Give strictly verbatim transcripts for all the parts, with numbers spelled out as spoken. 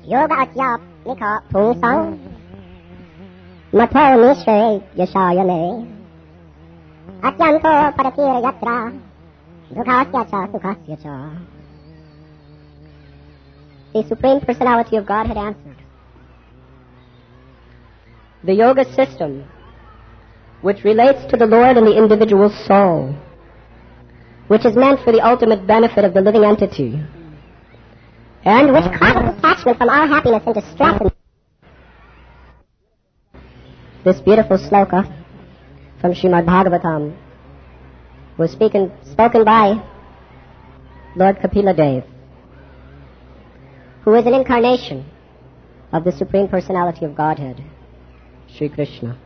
Yoga Atyap Nika Pungsang Mato Nishre Yashayame Atyanto Paratira Yatra Dukasyacha Sukasyacha. The Supreme Personality of God had answered. The yoga system, which relates to the Lord and the individual soul, which is meant for the ultimate benefit of the living entity, and which causes attachment from our happiness into stress. This beautiful sloka from Srimad Bhagavatam was speaking, spoken by Lord Kapila Dev, who is an incarnation of the Supreme Personality of Godhead, Sri Krishna.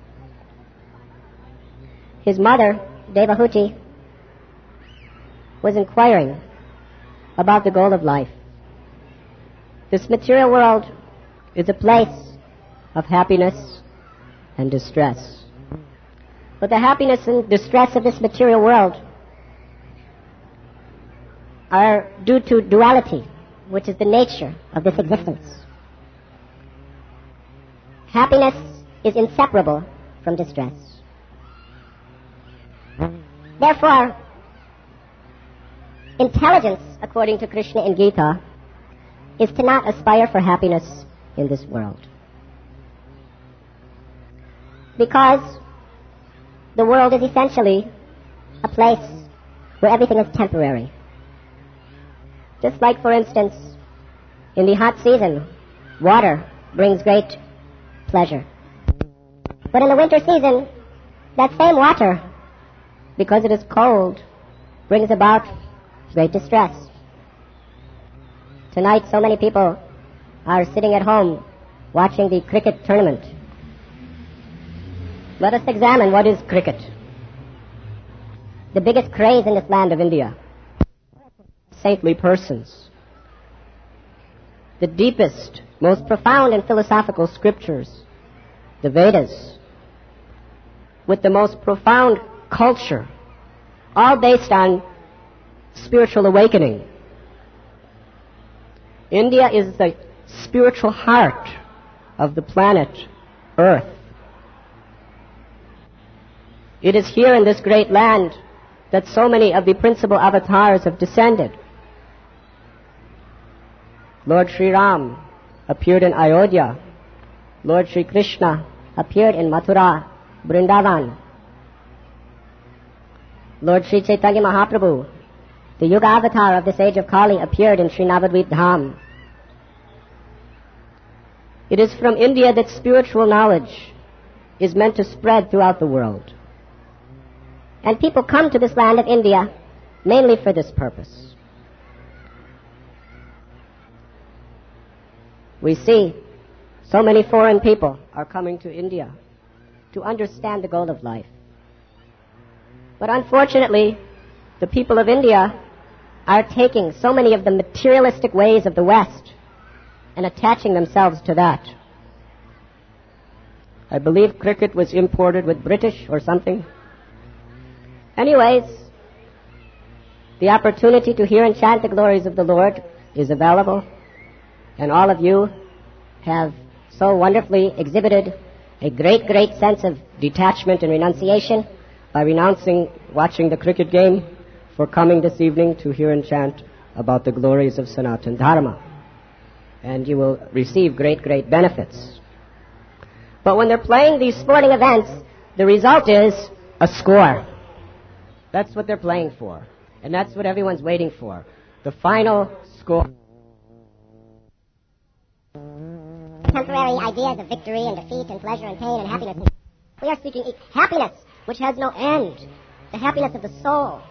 His mother, Devahuti, was inquiring about the goal of life. This material world is a place of happiness and distress. But the happiness and distress of this material world are due to duality, which is the nature of this existence. Happiness is inseparable from distress. Therefore, intelligence, according to Krishna in Gita, is to not aspire for happiness in this world. Because the world is essentially a place where everything is temporary. Just like, for instance, in the hot season, water brings great pleasure. But in the winter season, that same water, because it is cold, brings about great distress. Tonight, so many people are sitting at home watching the cricket tournament. Let us examine what is cricket. The biggest craze in this land of India. Saintly persons. The deepest, most profound and philosophical scriptures, the Vedas, with the most profound culture, all based on spiritual awakening. India is the spiritual heart of the planet Earth. It is here in this great land that so many of the principal avatars have descended. Lord Sri Ram appeared in Ayodhya. Lord Sri Krishna appeared in Mathura, Vrindavan. Lord Sri Chaitanya Mahaprabhu, the Yuga avatar of this age of Kali, appeared in Sri Navadvip Dham. It is from India that spiritual knowledge is meant to spread throughout the world. And people come to this land of India mainly for this purpose. We see so many foreign people are coming to India to understand the goal of life. But unfortunately, the people of India are taking so many of the materialistic ways of the West and attaching themselves to that. I believe cricket was imported with British or something. Anyways, the opportunity to hear and chant the glories of the Lord is available, and all of you have so wonderfully exhibited a great, great sense of detachment and renunciation by renouncing watching the cricket game for coming this evening to hear and chant about the glories of Sanatana Dharma. And you will receive great, great benefits. But when they're playing these sporting events, the result is a score. That's what they're playing for. And that's what everyone's waiting for. The final score. Temporary ideas of victory and defeat and pleasure and pain and happiness. We are seeking happiness, which has no end. The happiness of the soul.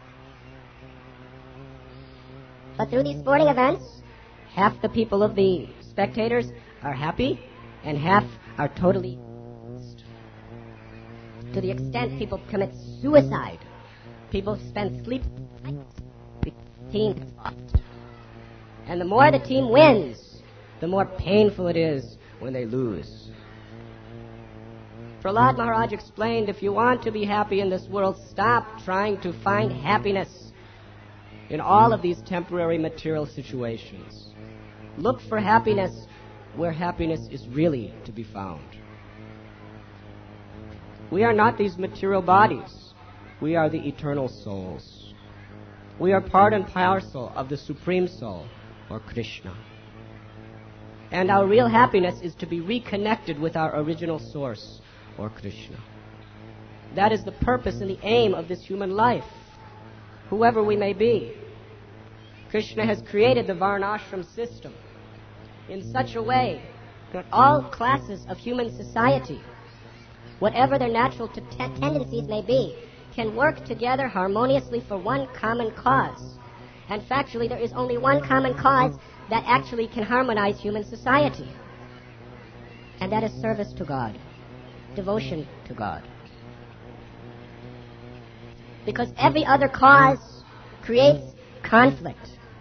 But through these sporting events, half the people of the spectators are happy and half are totally lost. To the extent people commit suicide. People spend sleep the team gets lost. And the more the team wins, the more painful it is when they lose. Prahlad Maharaj explained, if you want to be happy in this world, stop trying to find happiness in all of these temporary material situations. Look for happiness where happiness is really to be found. We are not these material bodies. We are the eternal souls. We are part and parcel of the Supreme Soul, or Krishna. And our real happiness is to be reconnected with our original source, or Krishna. That is the purpose and the aim of this human life, whoever we may be. Krishna has created the Varnashram system in such a way that all classes of human society, whatever their natural t- t- tendencies may be, can work together harmoniously for one common cause. And factually, there is only one common cause that actually can harmonize human society. And that is service to God, devotion to God. Because every other cause creates conflict.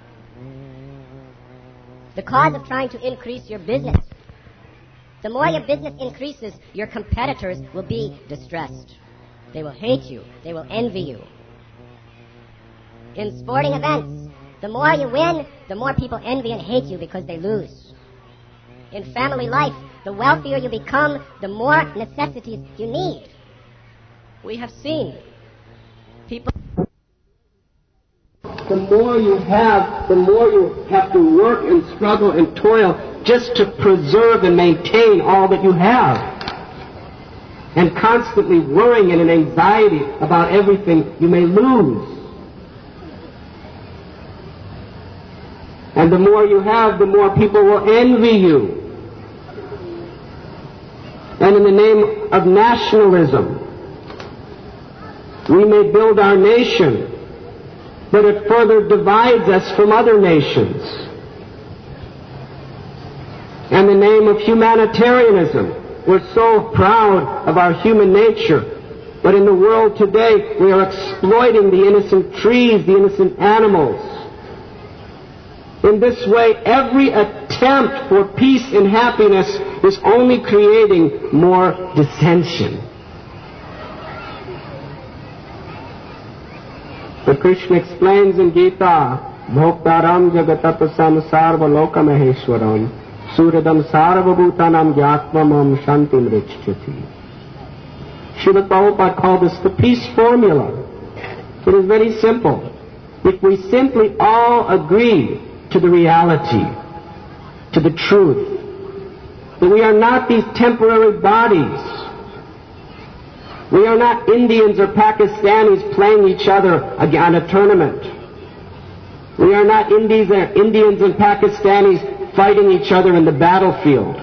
The cause of trying to increase your business. The more your business increases, your competitors will be distressed. They will hate you. They will envy you. In sporting events, the more you win, the more people envy and hate you because they lose. In family life, the wealthier you become, the more necessities you need. We have seen people... The more you have, the more you have to work and struggle and toil just to preserve and maintain all that you have. And constantly worrying and in anxiety about everything you may lose. And the more you have, the more people will envy you. And in the name of nationalism, we may build our nation, but it further divides us from other nations. In the name of humanitarianism, we're so proud of our human nature, but in the world today, we are exploiting the innocent trees, the innocent animals. In this way, every attempt for peace and happiness is only creating more dissension. So Krishna explains in Gita, Bhoktaram jagatatasam sarva maheshwaram suradam sarvabhutanam gyatmamam shantim richchati. Srila Prabhupada called this the peace formula. It is very simple. If we simply all agree to the reality, to the truth, that we are not these temporary bodies. We are not Indians or Pakistanis playing each other on a tournament. We are not Indies, Indians and Pakistanis fighting each other in the battlefield.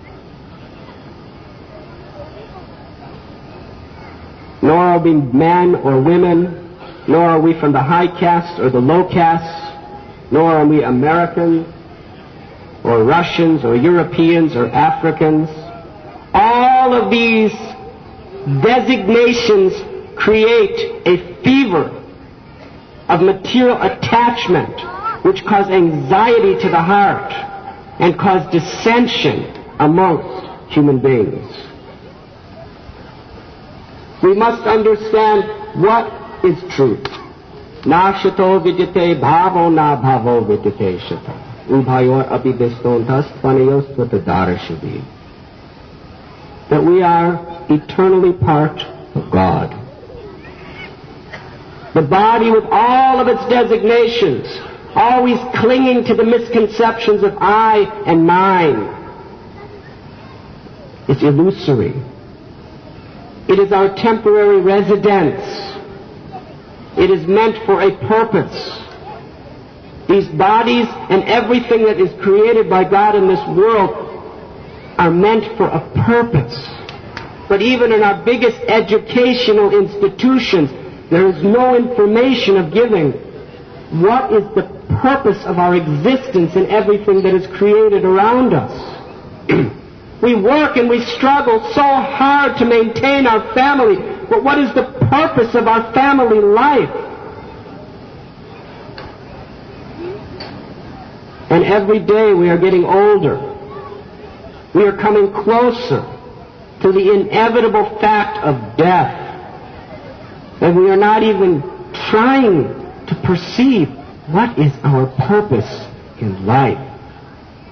Nor are we men or women, nor are we from the high caste or the low caste, nor are we Americans or Russians or Europeans or Africans. All of these designations create a fever of material attachment which cause anxiety to the heart and cause dissension amongst human beings. We must understand what is truth. Nashato vidyate bhavo na bhavo vidyate shata. Ubhayor abhidestontas tvanayostvata darashavi. That we are eternally part of God. The body with all of its designations, always clinging to the misconceptions of I and mine, is illusory. It is our temporary residence. It is meant for a purpose. These bodies and everything that is created by God in this world are meant for a purpose. But even in our biggest educational institutions, there is no information of giving what is the purpose of our existence in everything that is created around us. We work and we struggle so hard to maintain our family, but what is the purpose of our family life? And every day we are getting older. We are coming closer to the inevitable fact of death. And we are not even trying to perceive what is our purpose in life.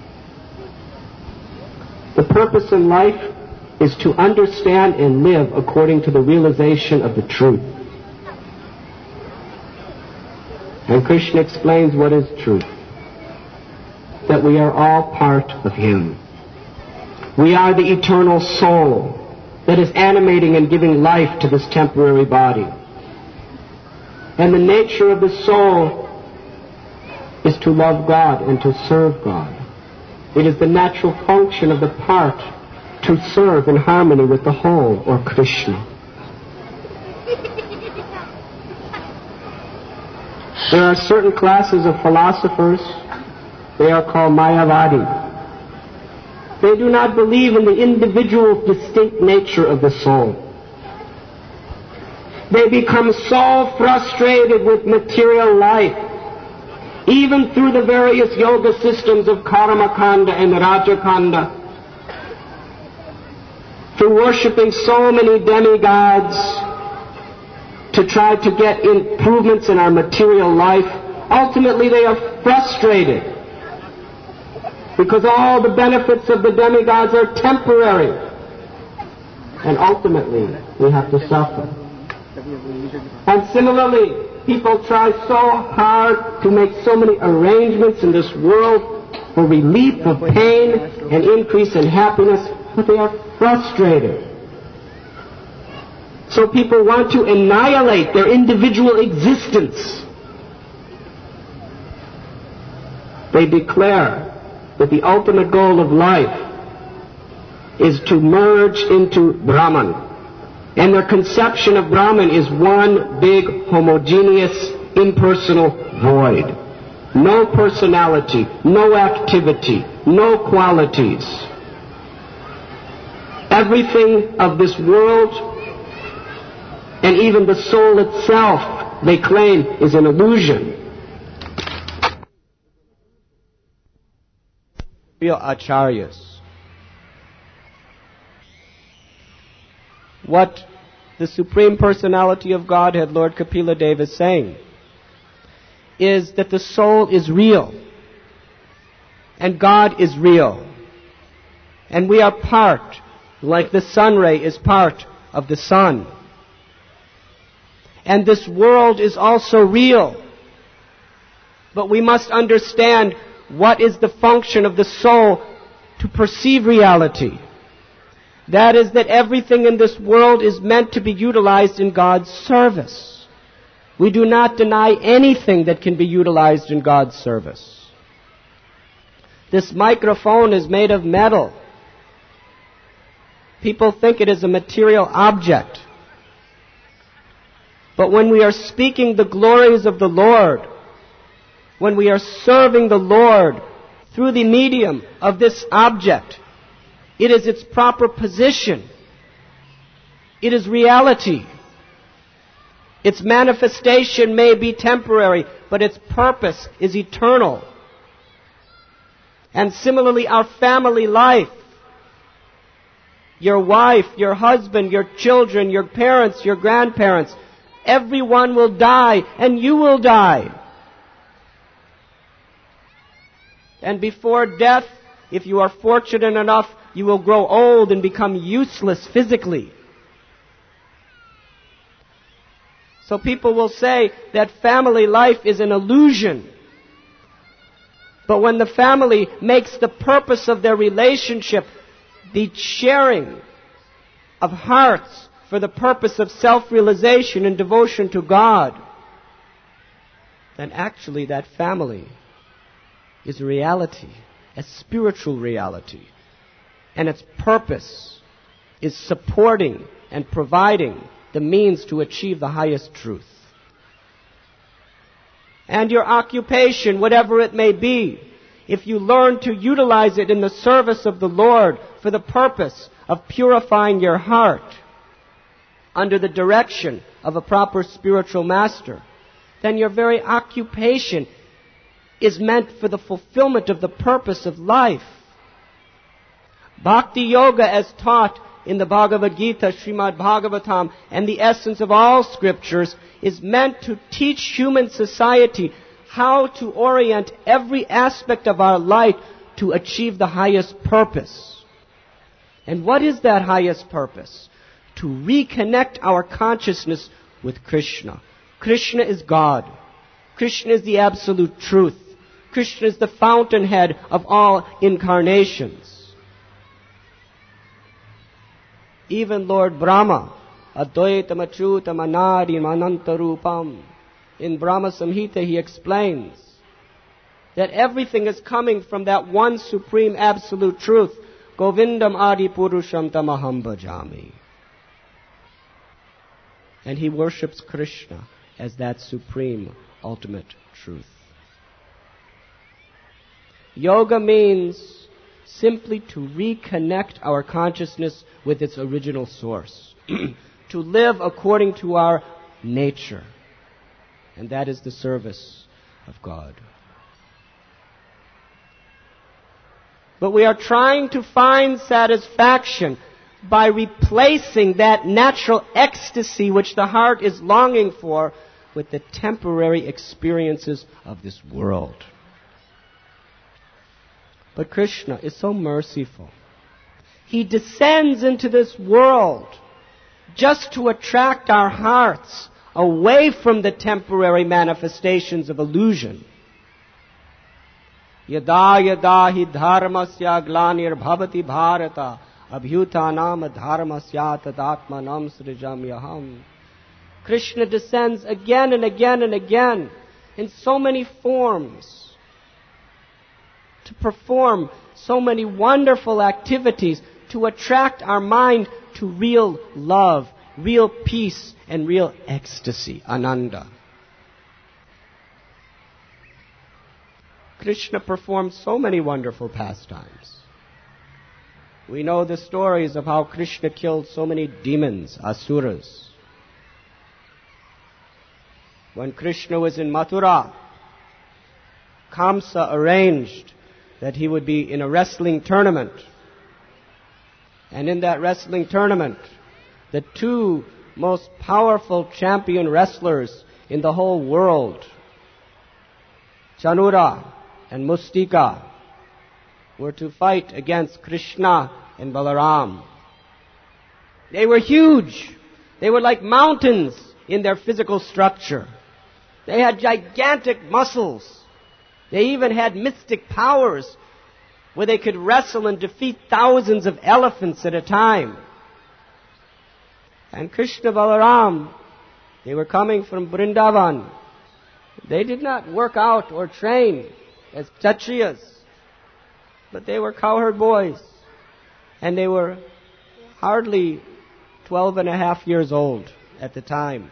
The purpose in life is to understand and live according to the realization of the truth. And Krishna explains what is truth. That we are all part of Him. We are the eternal soul that is animating and giving life to this temporary body. And the nature of the soul is to love God and to serve God. It is the natural function of the part to serve in harmony with the whole, or Krishna. There are certain classes of philosophers. They are called Mayavadi. They do not believe in the individual distinct nature of the soul. They become so frustrated with material life, even through the various yoga systems of Karma Kanda and Raja Kanda, through worshipping so many demigods to try to get improvements in our material life. Ultimately, they are frustrated because all the benefits of the demigods are temporary. And ultimately, we have to suffer. And similarly, people try so hard to make so many arrangements in this world for relief of pain and increase in happiness, but they are frustrated. So people want to annihilate their individual existence. They declare that the ultimate goal of life is to merge into Brahman. And their conception of Brahman is one big, homogeneous, impersonal void. No personality, no activity, no qualities. Everything of this world, and even the soul itself, they claim, is an illusion. Real acharyas. What the Supreme Personality of Godhead, Lord Kapila Deva, is saying is that the soul is real, and God is real, and we are part, like the sun ray is part of the sun. And this world is also real, but we must understand what is the function of the soul to perceive reality. That is that everything in this world is meant to be utilized in God's service. We do not deny anything that can be utilized in God's service. This microphone is made of metal. People think it is a material object. But when we are speaking the glories of the Lord, when we are serving the Lord through the medium of this object, it is its proper position. It is reality. Its manifestation may be temporary, but its purpose is eternal. And similarly, our family life, your wife, your husband, your children, your parents, your grandparents, everyone will die, and you will die. And before death, if you are fortunate enough, you will grow old and become useless physically. So people will say that family life is an illusion. But when the family makes the purpose of their relationship the sharing of hearts for the purpose of self-realization and devotion to God, then actually that family is a reality, a spiritual reality. And its purpose is supporting and providing the means to achieve the highest truth. And your occupation, whatever it may be, if you learn to utilize it in the service of the Lord for the purpose of purifying your heart under the direction of a proper spiritual master, then your very occupation is meant for the fulfillment of the purpose of life. Bhakti Yoga, as taught in the Bhagavad Gita, Srimad Bhagavatam, and the essence of all scriptures, is meant to teach human society how to orient every aspect of our life to achieve the highest purpose. And what is that highest purpose? To reconnect our consciousness with Krishna. Krishna is God. Krishna is the absolute truth. Krishna is the fountainhead of all incarnations. Even Lord Brahma, Advaitam Achyutam Anadim Anantarupam, in Brahma Samhita he explains that everything is coming from that one supreme absolute truth, Govindam Adi Purusham Tamaham Bhajami. And he worships Krishna as that supreme ultimate truth. Yoga means simply to reconnect our consciousness with its original source, to live according to our nature, and that is the service of God. But we are trying to find satisfaction by replacing that natural ecstasy which the heart is longing for with the temporary experiences of this world. But Krishna is so merciful. He descends into this world just to attract our hearts away from the temporary manifestations of illusion. Yada yada hi dharmasya glanir bhavati bharata abhyutanam dharmasya tadatmanam srijamyaham. Krishna descends again and again and again in so many forms to perform so many wonderful activities to attract our mind to real love, real peace, and real ecstasy, ananda. Krishna performed so many wonderful pastimes. We know the stories of how Krishna killed so many demons, asuras. When Krishna was in Mathura, Kamsa arranged that he would be in a wrestling tournament. And in that wrestling tournament, the two most powerful champion wrestlers in the whole world, Chanura and Mustika, were to fight against Krishna and Balaram. They were huge. They were like mountains in their physical structure. They had gigantic muscles. They even had mystic powers where they could wrestle and defeat thousands of elephants at a time. And Krishna Balaram, they were coming from Vrindavan. They did not work out or train as Kshatriyas, but they were cowherd boys. And they were hardly twelve and a half years old at the time.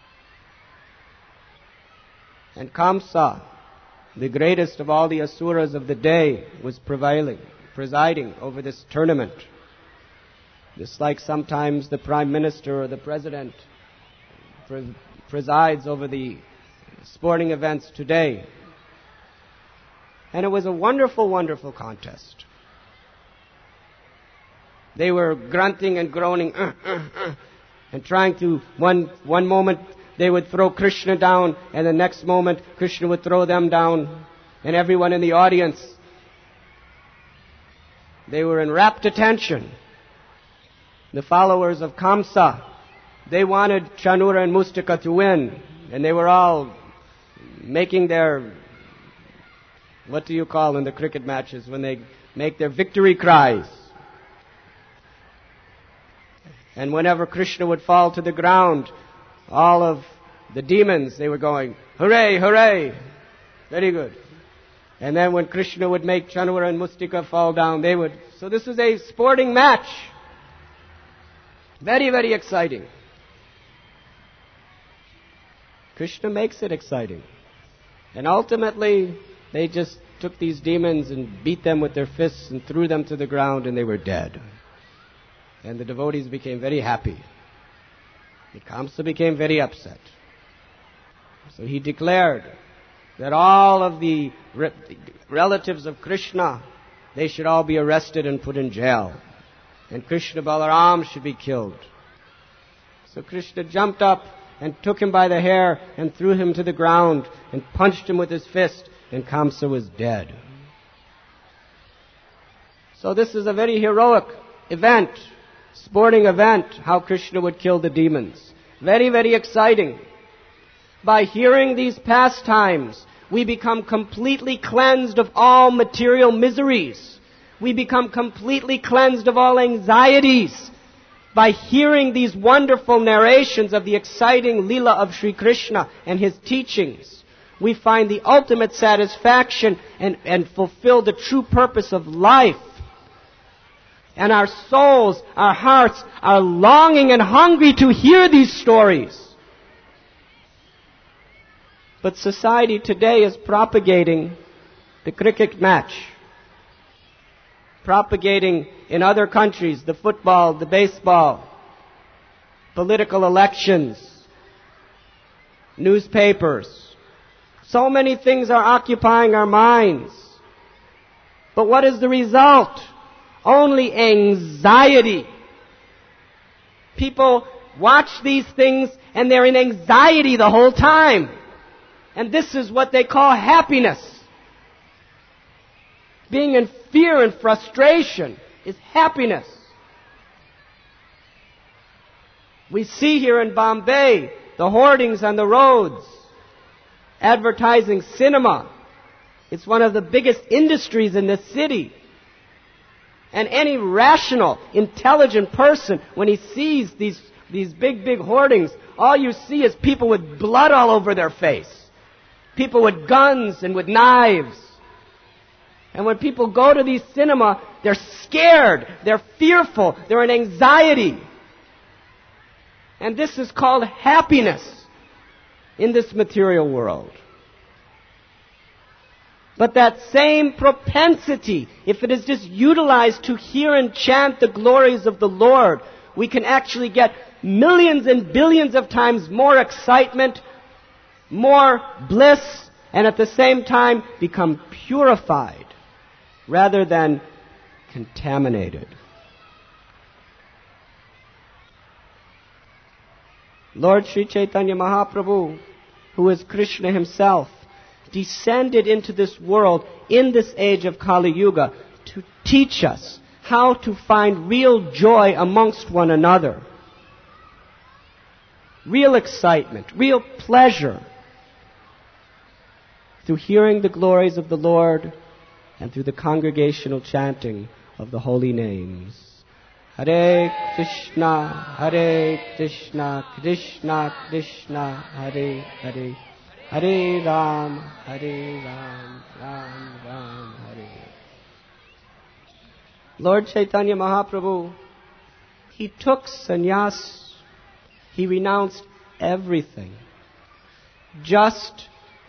And Kamsa, the greatest of all the asuras of the day, was prevailing, presiding over this tournament. Just like sometimes the Prime Minister or the President pres- presides over the sporting events today. And it was a wonderful, wonderful contest. They were grunting and groaning, uh, uh, uh, and trying to, one, one moment they would throw Krishna down, and the next moment Krishna would throw them down. And everyone in the audience, they were in rapt attention. The followers of Kamsa, they wanted Chanura and Mustika to win. And they were all making their, what do you call in the cricket matches when they make their victory cries. And whenever Krishna would fall to the ground, all of the demons, they were going, hooray, hooray. Very good. And then when Krishna would make Chanura and Mustika fall down, they would. So this was a sporting match. Very, very exciting. Krishna makes it exciting. And ultimately, they just took these demons and beat them with their fists and threw them to the ground, and they were dead. And the devotees became very happy. And Kamsa became very upset. So he declared that all of the re- relatives of Krishna, they should all be arrested and put in jail. And Krishna Balaram should be killed. So Krishna jumped up and took him by the hair and threw him to the ground and punched him with his fist, and Kamsa was dead. So this is a very heroic event, sporting event, how Krishna would kill the demons. Very, very exciting. By hearing these pastimes, we become completely cleansed of all material miseries. We become completely cleansed of all anxieties. By hearing these wonderful narrations of the exciting Leela of Sri Krishna and his teachings, we find the ultimate satisfaction and, and fulfill the true purpose of life. And our souls, our hearts are longing and hungry to hear these stories. But society today is propagating the cricket match, propagating in other countries the football, the baseball, political elections, newspapers. So many things are occupying our minds. But what is the result? Only anxiety. People watch these things and they're in anxiety the whole time. And this is what they call happiness. Being in fear and frustration is happiness. We see here in Bombay the hoardings on the roads, advertising cinema. It's one of the biggest industries in the city. And any rational, intelligent person, when he sees these, these big, big hoardings, all you see is people with blood all over their face. People with guns and with knives. And when people go to these cinema, they're scared, they're fearful, they're in anxiety. And this is called happiness in this material world. But that same propensity, if it is just utilized to hear and chant the glories of the Lord, we can actually get millions and billions of times more excitement, more bliss, and at the same time become purified rather than contaminated. Lord Sri Chaitanya Mahaprabhu, who is Krishna himself, descended into this world in this age of Kali Yuga to teach us how to find real joy amongst one another, real excitement, real pleasure through hearing the glories of the Lord and through the congregational chanting of the holy names. Hare Krishna, Hare Krishna, Krishna Krishna, Hare Hare, Hare Ram, Hare Ram, Ram Ram, Hare. Lord Chaitanya Mahaprabhu, he took sannyas. He renounced everything just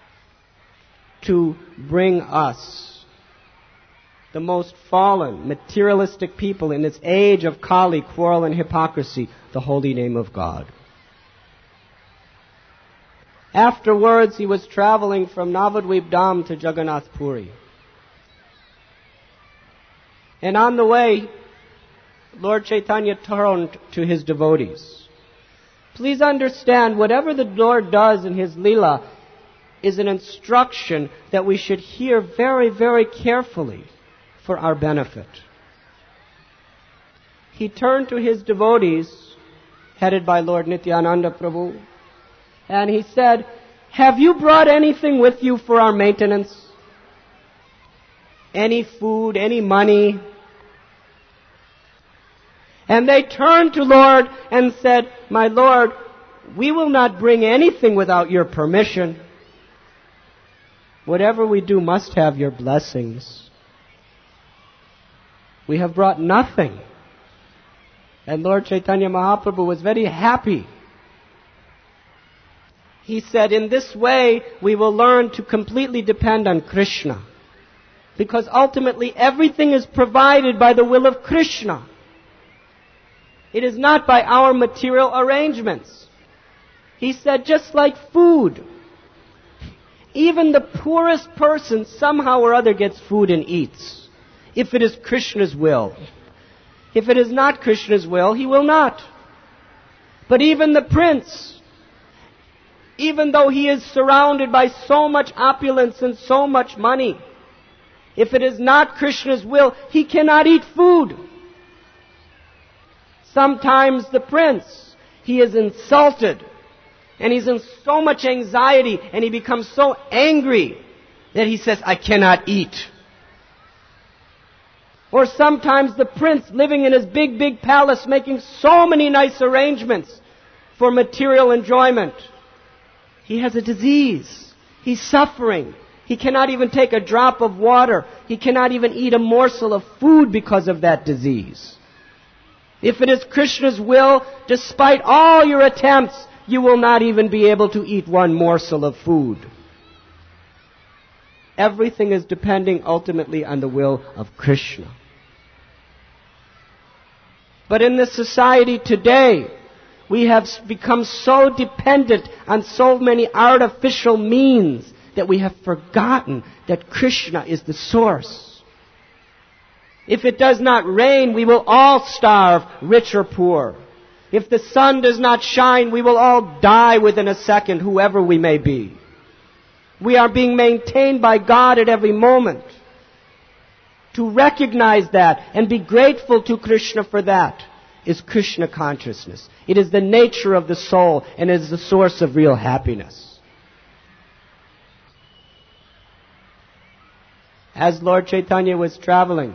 to bring us, the most fallen, materialistic people in this age of Kali, quarrel and hypocrisy, the holy name of God. Afterwards, he was traveling from Navadvip Dham to Jagannath Puri. And on the way, Lord Chaitanya turned to his devotees. Please understand, whatever the Lord does in his Leela is an instruction that we should hear very, very carefully for our benefit. He turned to his devotees, headed by Lord Nityananda Prabhu, and he said, "Have you brought anything with you for our maintenance? Any food, any money?" And they turned to Lord and said, "My Lord, we will not bring anything without your permission. Whatever we do must have your blessings. We have brought nothing." And Lord Chaitanya Mahaprabhu was very happy. He said, in this way we will learn to completely depend on Krishna. Because ultimately everything is provided by the will of Krishna. It is not by our material arrangements. He said, just like food, even the poorest person somehow or other gets food and eats, if it is Krishna's will. If it is not Krishna's will, he will not. But even the prince, even though he is surrounded by so much opulence and so much money, if it is not Krishna's will, he cannot eat food. Sometimes the prince, he is insulted, and he's in so much anxiety, and he becomes so angry that he says, I cannot eat. Or sometimes the prince, living in his big, big palace, making so many nice arrangements for material enjoyment, he has a disease. He's suffering. He cannot even take a drop of water. He cannot even eat a morsel of food because of that disease. If it is Krishna's will, despite all your attempts, you will not even be able to eat one morsel of food. Everything is depending ultimately on the will of Krishna. But in this society today, we have become so dependent on so many artificial means that we have forgotten that Krishna is the source. If it does not rain, we will all starve, rich or poor. If the sun does not shine, we will all die within a second, whoever we may be. We are being maintained by God at every moment. To recognize that and be grateful to Krishna for that is Krishna consciousness. It is the nature of the soul and is the source of real happiness. As Lord Chaitanya was traveling,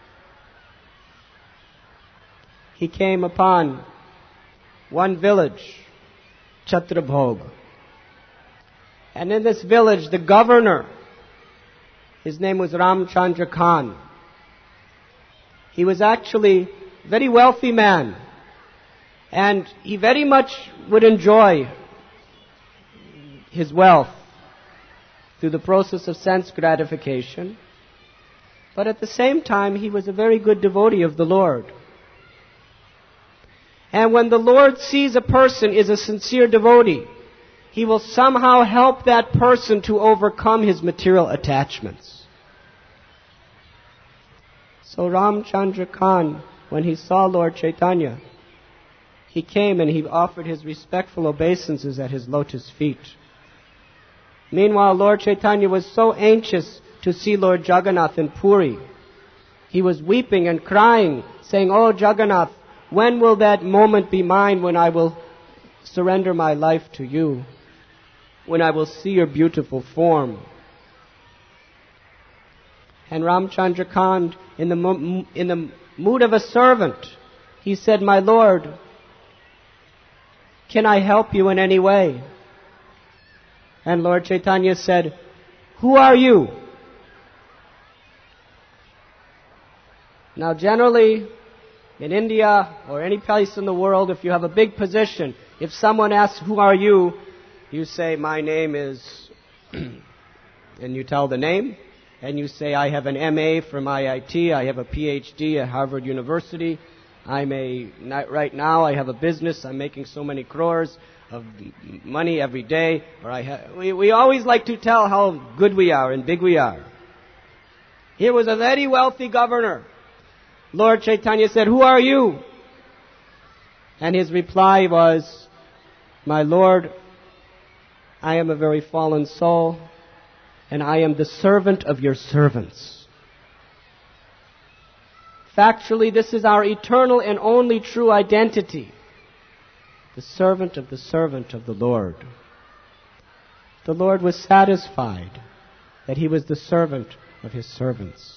he came upon one village, Chhatrabhog. And in this village, the governor, his name was Ramchandra Khan. He was actually a very wealthy man, and he very much would enjoy his wealth through the process of sense gratification. But at the same time, he was a very good devotee of the Lord. And when the Lord sees a person is a sincere devotee, He will somehow help that person to overcome his material attachments. So Ramchandra Khan, when he saw Lord Chaitanya, he came and he offered his respectful obeisances at his lotus feet. Meanwhile, Lord Chaitanya was so anxious to see Lord Jagannath in Puri. He was weeping and crying, saying, "Oh Jagannath, when will that moment be mine when I will surrender my life to you? When I will see your beautiful form?" And Ramchandra Khan, in the, mo- in the mood of a servant, he said, "My Lord, can I help you in any way?" And Lord Chaitanya said, "Who are you?" Now generally, in India or any place in the world, if you have a big position, if someone asks, "Who are you?" you say, "My name is," and you tell the name, and you say, "I have an M A from I I T, I have a P H D at Harvard University, I'm a, not right now I have a business, I'm making so many crores of money every day," or I ha- we, we always like to tell how good we are and big we are. Here was a very wealthy governor. Lord Chaitanya said, "Who are you?" And his reply was, "My Lord, I am a very fallen soul, and I am the servant of your servants." Factually, this is our eternal and only true identity. The servant of the servant of the Lord. The Lord was satisfied that he was the servant of his servants.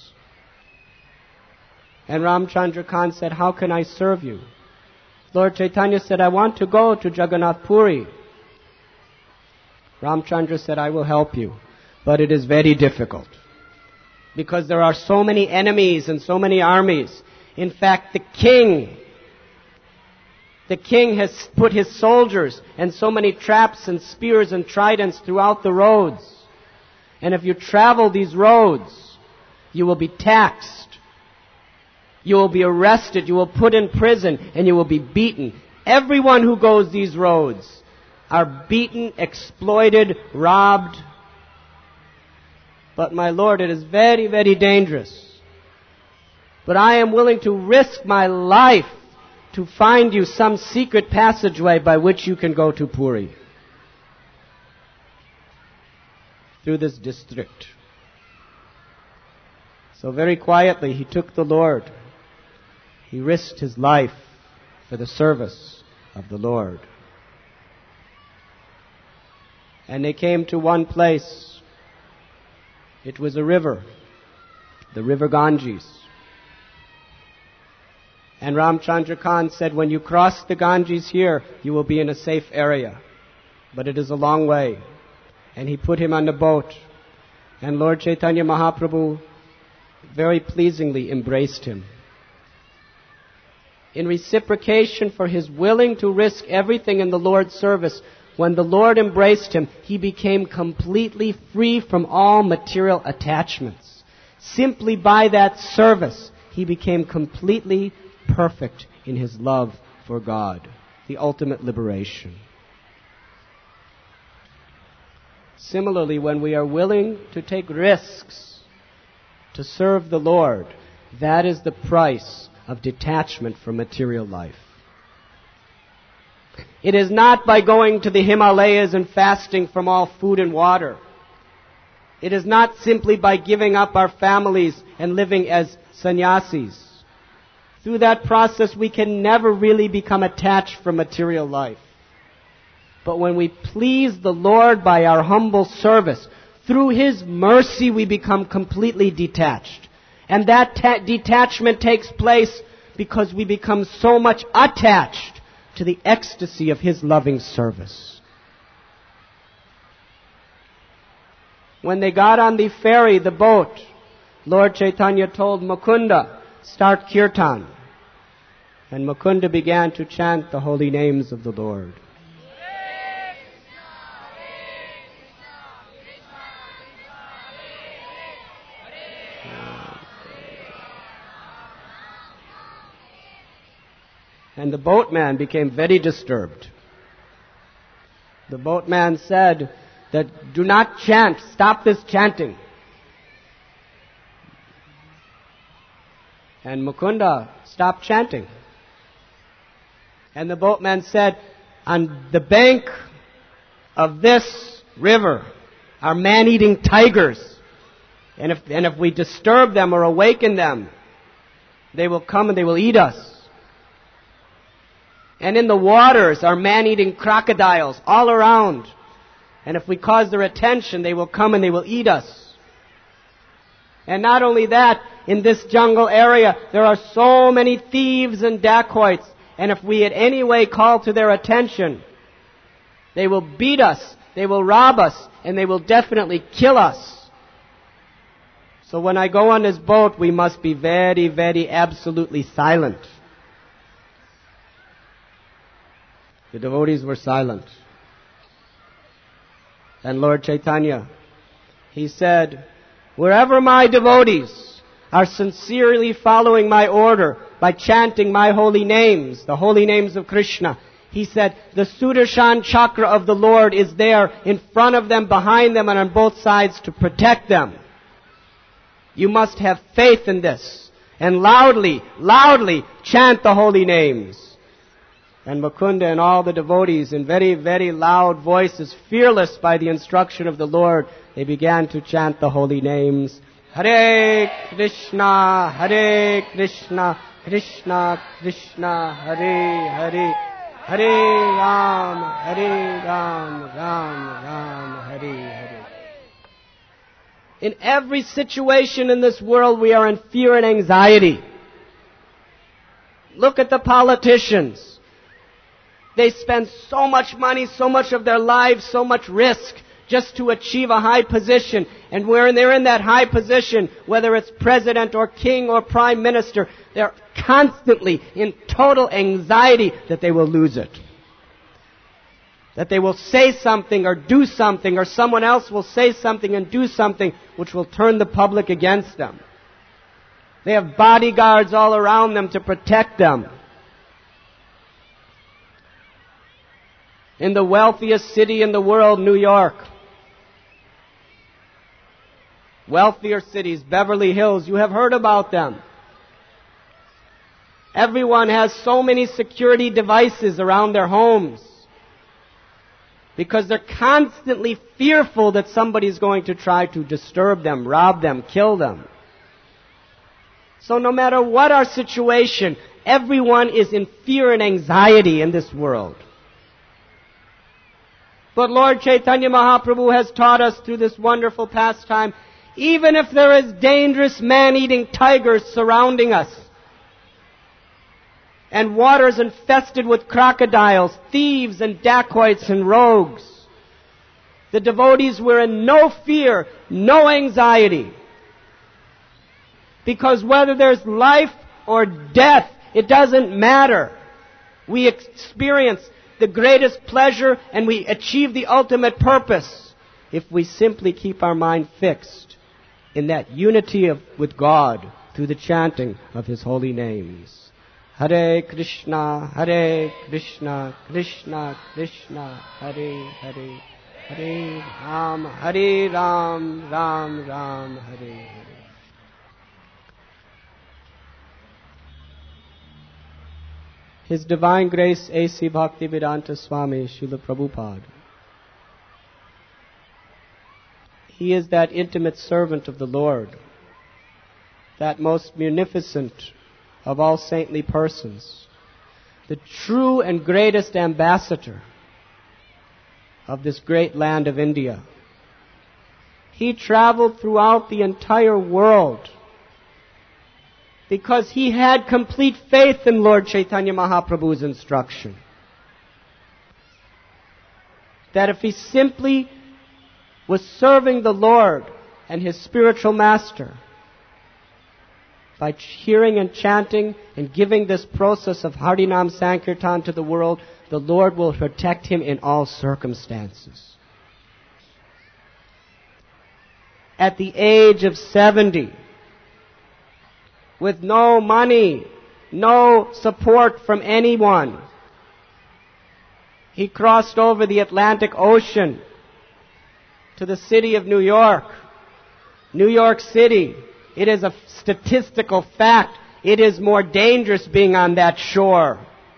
And Ramchandra Khan said, "How can I serve you?" Lord Chaitanya said, "I want to go to Jagannath Puri." Ramchandra said, "I will help you, but it is very difficult, because there are so many enemies and so many armies. In fact, the king, the king has put his soldiers and so many traps and spears and tridents throughout the roads. And if you travel these roads, you will be taxed. You will be arrested, you will put in prison, and you will be beaten. Everyone who goes these roads are beaten, exploited, robbed. But my Lord, it is very, very dangerous. But I am willing to risk my life to find you some secret passageway by which you can go to Puri, through this district." So very quietly he took the Lord. He risked his life for the service of the Lord. And they came to one place. It was a river, the river Ganges. And Ramchandra Khan said, when you cross the Ganges here, you will be in a safe area. But it is a long way. And he put him on the boat. And Lord Chaitanya Mahaprabhu very pleasingly embraced him. In reciprocation for his willing to risk everything in the Lord's service, when the Lord embraced him, he became completely free from all material attachments. Simply by that service, he became completely perfect in his love for God, the ultimate liberation. Similarly, when we are willing to take risks to serve the Lord, that is the price of detachment from material life. It is not by going to the Himalayas and fasting from all food and water. It is not simply by giving up our families and living as sannyasis. Through that process, we can never really become attached from material life. But when we please the Lord by our humble service, through His mercy we become completely detached. And that ta- detachment takes place because we become so much attached to the ecstasy of His loving service. When they got on the ferry, the boat, Lord Chaitanya told Mukunda, start kirtan. And Mukunda began to chant the holy names of the Lord. And the boatman became very disturbed. The boatman said that, do not chant, stop this chanting. And Mukunda stopped chanting. And the boatman said, on the bank of this river are man-eating tigers. And if, and if we disturb them or awaken them, they will come and they will eat us. And in the waters are man-eating crocodiles all around. And if we cause their attention, they will come and they will eat us. And not only that, in this jungle area, there are so many thieves and dacoits. And if we in any way call to their attention, they will beat us, they will rob us, and they will definitely kill us. So when I go on this boat, we must be very, very absolutely silent. The devotees were silent. And Lord Chaitanya, he said, wherever my devotees are sincerely following my order by chanting my holy names, the holy names of Krishna, he said, the Sudarshan chakra of the Lord is there in front of them, behind them, and on both sides to protect them. You must have faith in this. And loudly, loudly chant the holy names. And Mukunda and all the devotees in very, very loud voices, fearless by the instruction of the Lord, they began to chant the holy names. Hare Krishna, Hare Krishna, Krishna Krishna, Hare Hare, Hare Ram, Hare Ram, Ram Ram, Hare Hare. In every situation in this world, we are in fear and anxiety. Look at the politicians. They spend so much money, so much of their lives, so much risk just to achieve a high position. And when they're in that high position, whether it's president or king or prime minister, they're constantly in total anxiety that they will lose it. That they will say something or do something, or someone else will say something and do something which will turn the public against them. They have bodyguards all around them to protect them. In the wealthiest city in the world, New York, wealthier cities, Beverly Hills, you have heard about them. Everyone has so many security devices around their homes because they're constantly fearful that somebody's going to try to disturb them, rob them, kill them. So no matter what our situation, everyone is in fear and anxiety in this world. But Lord Chaitanya Mahaprabhu has taught us through this wonderful pastime, even if there is dangerous man-eating tigers surrounding us, and waters infested with crocodiles, thieves and dacoits and rogues, the devotees were in no fear, no anxiety. Because whether there's life or death, it doesn't matter. We experience the greatest pleasure and we achieve the ultimate purpose if we simply keep our mind fixed in that unity of, with God through the chanting of His holy names. Hare Krishna, Hare Krishna, Krishna Krishna, Hare Hare, Hare Ram, Hare Ram, Ram Ram, Hare Hare. His Divine Grace A C Bhaktivedanta Swami Srila Prabhupada. He is that intimate servant of the Lord, that most munificent of all saintly persons, the true and greatest ambassador of this great land of India. He traveled throughout the entire world because he had complete faith in Lord Chaitanya Mahaprabhu's instruction. That if he simply was serving the Lord and his spiritual master by hearing and chanting and giving this process of Harinam Sankirtan to the world, the Lord will protect him in all circumstances. At the age of seventy, with no money, no support from anyone, he crossed over the Atlantic Ocean to the city of New York. New York City, it is a statistical fact, it is more dangerous being on that shore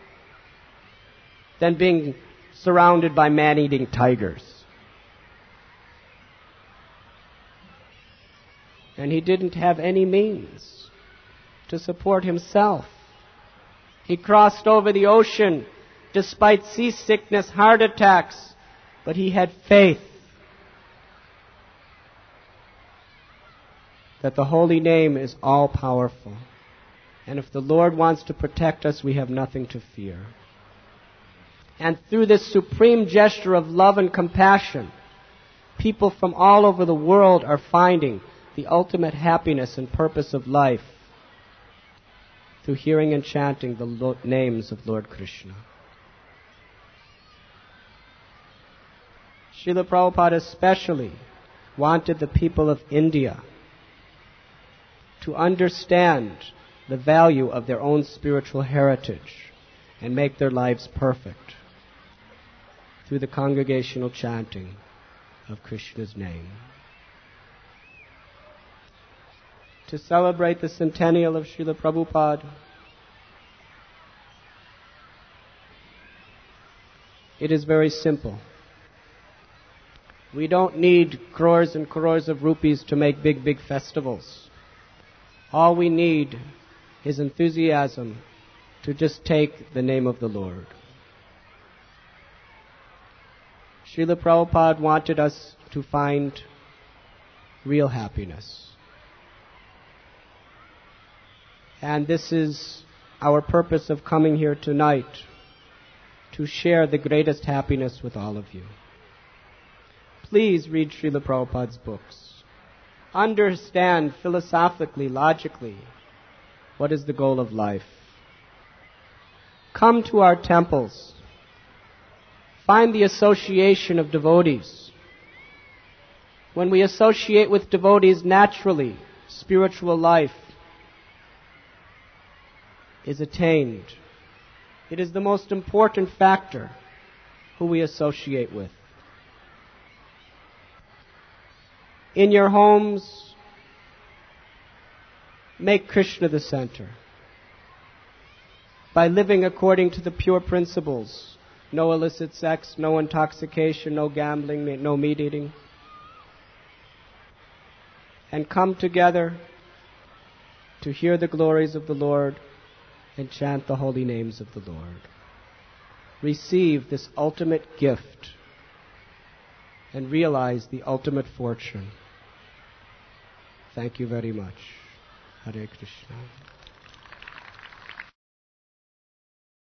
than being surrounded by man-eating tigers. And he didn't have any means to support himself. He crossed over the ocean despite seasickness, heart attacks, but he had faith that the holy name is all-powerful. And if the Lord wants to protect us, we have nothing to fear. And through this supreme gesture of love and compassion, people from all over the world are finding the ultimate happiness and purpose of life through hearing and chanting the Lord, names of Lord Krishna. Srila Prabhupada especially wanted the people of India to understand the value of their own spiritual heritage and make their lives perfect through the congregational chanting of Krishna's name. To celebrate the centennial of Srila Prabhupada, it is very simple. We don't need crores and crores of rupees to make big, big festivals. All we need is enthusiasm to just take the name of the Lord. Srila Prabhupada wanted us to find real happiness. And this is our purpose of coming here tonight, to share the greatest happiness with all of you. Please read Srila Prabhupada's books. Understand philosophically, logically, what is the goal of life. Come to our temples. Find the association of devotees. When we associate with devotees naturally, spiritual life is attained. It is the most important factor who we associate with. In your homes, make Krishna the center. By living according to the pure principles, no illicit sex, no intoxication, no gambling, no meat eating. And come together to hear the glories of the Lord and chant the holy names of the Lord. Receive this ultimate gift and realize the ultimate fortune. Thank you very much. Hare Krishna.